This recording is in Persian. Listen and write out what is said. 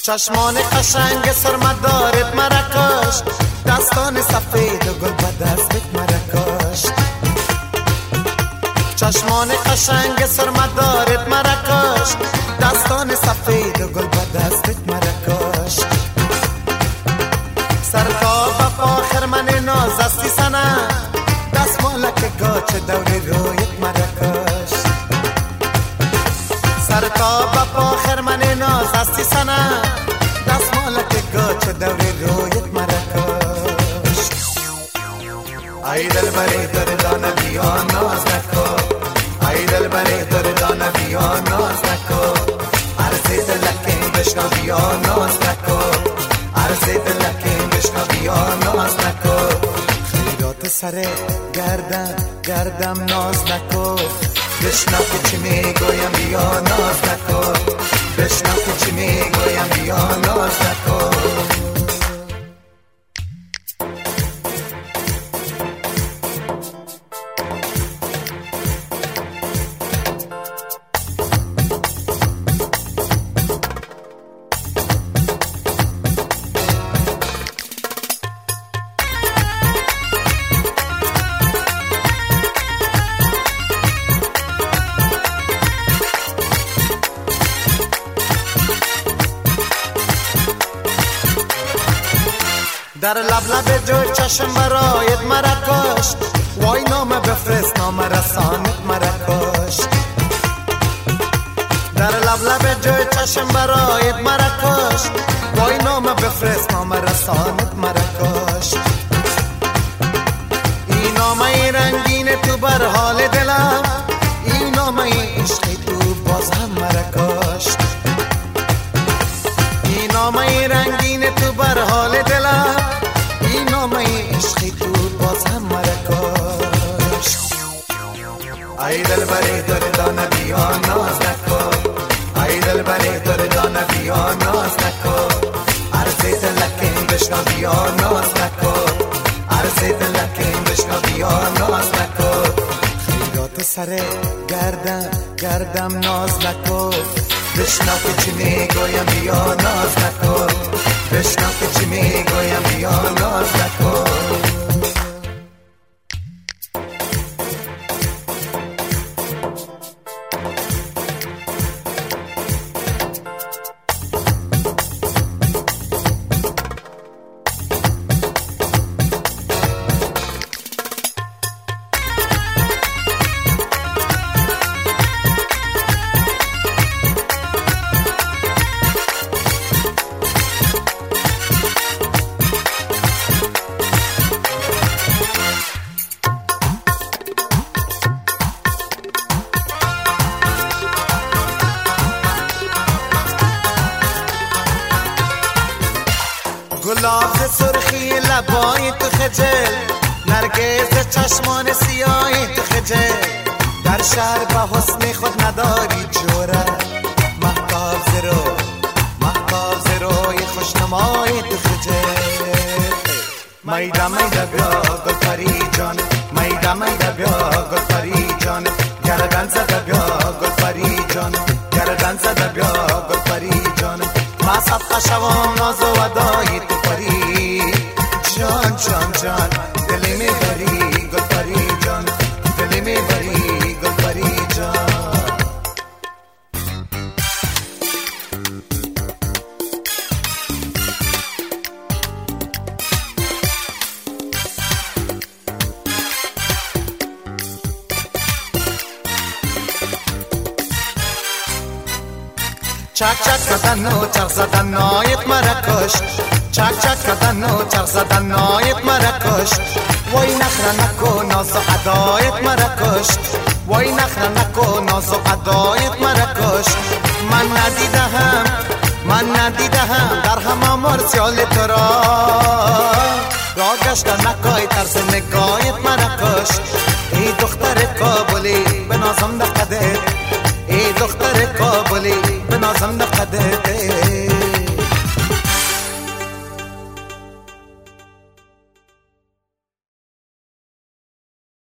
چشمان قشنگ سرمدارت مرکاش، دستان سفید و گل به دستت مرکاش. چشمان قشنگ سرمدارت مرکاش، دستان سفید و گل به دستت مرکاش. سرتا با فاخر من نازستی سنه، دست مالک گاچ دوری رویت مرکاش. سرتا با فاخر من نازستی سنه، دست مالک گاچ دوری رویت مرکاش. ای دل بری دردانه بیا ناز نکو، ای دل بری دردانه بیا ناز نکو. عرض دلکیم بشنو بیا ناز نکو، عرض دلکیم بشنو بیا ناز نکو. خیرات سر گردم ناز نکو، بشنو که چی میگویم بیا ناز نکو، بشنو که چی میگویم بیا ناز نکو. در لب جو چشم برایت مرکاش، وای نامه بفرست نامه رسانت مرکاش. در لب جو چشم برایت مرکاش، وای نامه بفرست نامه رسانت مرکاش. این نامه رنگین تو بر حال دلم، این نامه عشقی تو باز هم مرکاش. این نامه رنگین تو بر حال دلم، این نامه عشقی تو باز هم مرکاش. ای دل بری دردانه بیا ناز نکو، ای دل بری دردانه بیا ناز نکو. عرض دلکیم بشنو بیا ناز نکو، عرض دلکیم بشنو بیا ناز نکو. خیرات سر گردم ناز نکو، بشنو که چی میگویم بیا ناز نکو، بشنو که چی میگویم بیا ناز نکو. گلاب سرخی لبای تو خجل، نرگس چشمان سیاهی تو خجل. در شهر با حسن خود نداری جوره، محتاب زروی خوشنمای تو خجل. میده بیا گل پری جان، میده بیا گل پری جان. گردن زده بیا گل پری جان، گردن زده بیا گل پری جان. ما صدقه شوام ناز و ودای تو پری جان جان جان. دلی میبری گل پری جان، دلی میبری گل پری جان. چک چک کردن و چرخ زدن نایت مرکاش، چک چک کردن و چرخ زدن نایت مرکاش. وای نخره نکو ناز و عدایت مرکاش، وای نخره نکو ناز و عدایت مرکاش. من ندیدهم در همه مرسیال تو را گشتن نکای ترس نگایت مرکاش. ای دختر کابلی به نازم دقدت، ای دختر کابلی به نازم دقدت.